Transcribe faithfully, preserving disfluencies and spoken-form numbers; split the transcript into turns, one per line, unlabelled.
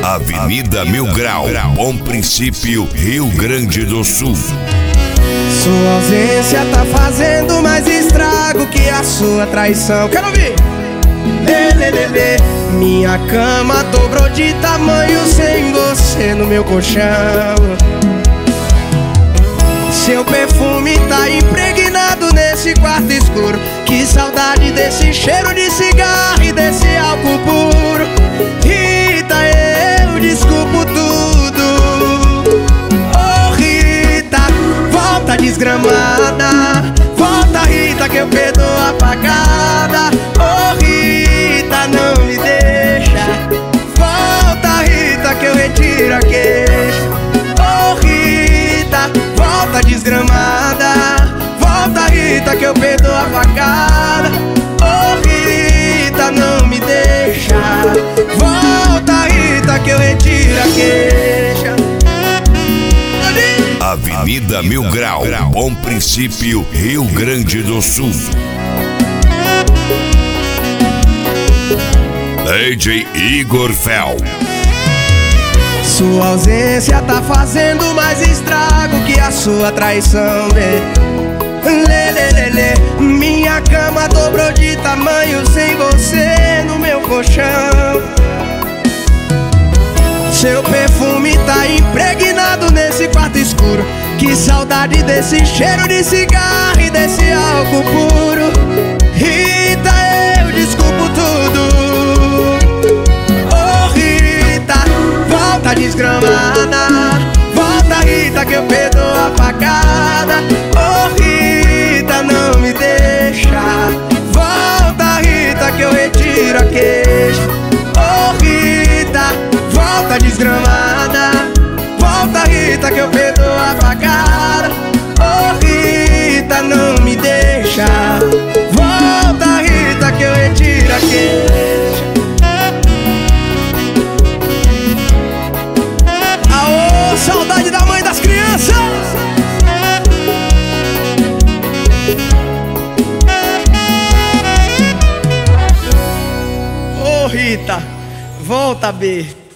Avenida Mil Grau, Bom Princípio, Rio Grande do Sul.
Sua ausência tá fazendo mais estrago que a sua traição. Quero ouvir! Lê, lê, lê, lê. Minha cama dobrou de tamanho sem você no meu colchão. Seu perfume tá impregnado nesse quarto escuro. Que saudade desse cheiro de cigarro e desse álcool puro. Rita, eu desculpo tudo. Oh Rita, volta desgramada. Volta Rita que eu perdoo a pagada. Oh Rita, não me deixa. Volta Rita que eu retiro a queixa. Oh Rita, volta desgramada. Volta Rita que eu perdoo a facada. Oh Rita, não me deixa. Volta Rita que eu retiro a queixa.
Avenida Mil Grau, Bom Princípio, Rio Grande do Sul. D J Igor Fel.
Sua ausência tá fazendo mais estrago que a sua traição. Lê, lê, lê, lê, lê. Minha cama dobrou de tamanho sem você no meu colchão. Seu perfume tá impregnado nesse quarto escuro. Que saudade desse cheiro de cigarro e desse álcool puro. Rita, eu desculpo tudo. Oh Rita, volta desgramada. Volta Rita que eu perdoo a facada. Oh Rita, não me deixa. Volta Rita que eu retiro a queixa. Oh Rita, volta desgramada. Volta Rita que eu perdoo a facada. Oh Rita, não me deixa. Volta Rita que eu retiro a queixa. Aô, saudade da mãe das crianças. Ô Rita, volta B.